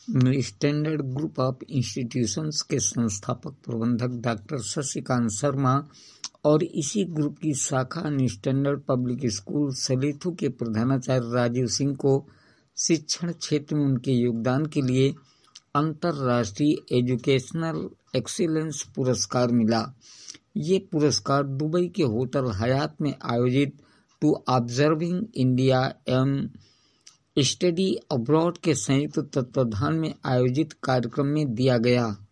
Standard group of institutions के संस्थापक प्रबंधक डॉक्टर शशिकांत शर्मा और इसी ग्रुप की शाखा स्टैंडर्ड पब्लिक स्कूल सलेथू के प्रधानाचार्य राजीव सिंह को शिक्षण क्षेत्र में उनके योगदान के लिए अंतर्राष्ट्रीय एजुकेशनल एक्सीलेंस पुरस्कार मिला। ये पुरस्कार दुबई के होटल हयात में आयोजित to observing India and study abroad के संयुक्त तत्वाधान में आयोजित कार्यक्रम में दिया गया।